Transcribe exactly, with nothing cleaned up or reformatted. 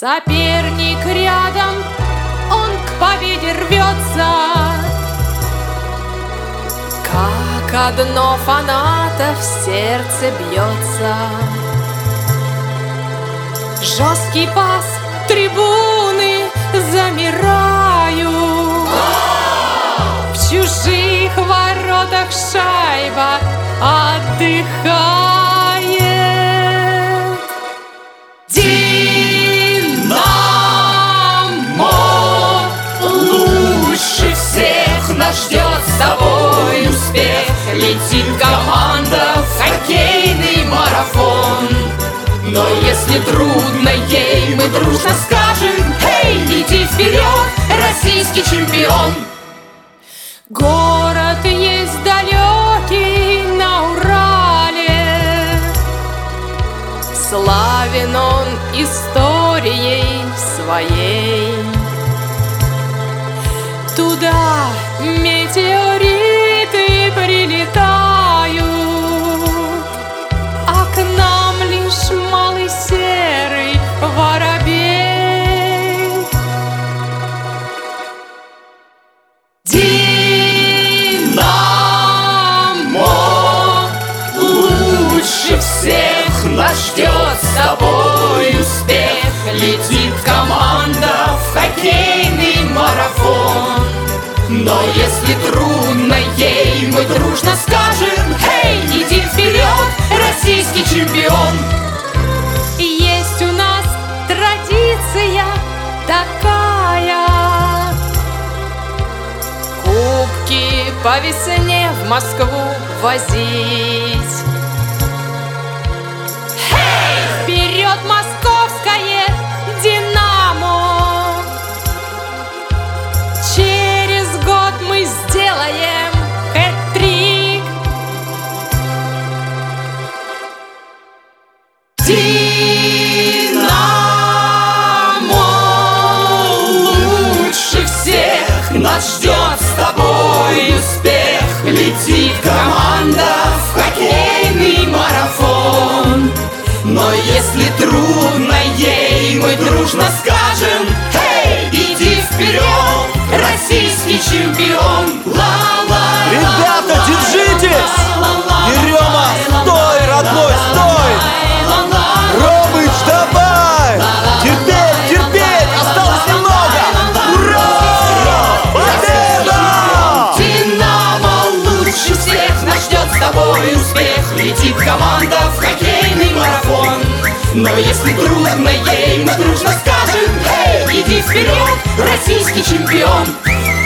Соперник рядом, он к победе рвется, как одно фаната в сердце бьется. Жесткий пас, трибуны замирают, в чужих воротах шайба отдыхает. Динамо лучше всех нас ждет с тобой успех. Летит команда в хоккейный марафон. Но если трудно ей, мы дружно скажем: эй, иди вперед, российский чемпион! Город есть далекий на Урале, славен он историей своей. Туда метеориты прилетают, а к нам лишь малый серый воробей. Динамо лучше всех нас ждет с тобой успех. Летит команда в хоккейный марафон. Но если трудно ей, мы дружно скажем: эй, иди вперед, российский чемпион! Есть у нас традиция такая: кубки по весне в Москву возить. Эй, вперед, московское Динамо! Через год мы сделаем хэт-трик. Динамо лучше всех нас ждет с тобой успех. Летит команда в хоккейный марафон. Но если трудно ей, мы дружно скажем: эй, иди вперед, российский чемпион! Ребята, держитесь! Ерема, стой, родной, стой! Ромыч, давай! Терпеть, терпеть! Осталось немного! Ура! Победа! Динамо лучше всех нас ждет с тобой успех. Летит команда в хоккейный марафон. Но если трудно ей, мы дружно скажем: эй, иди вперед, российский чемпион!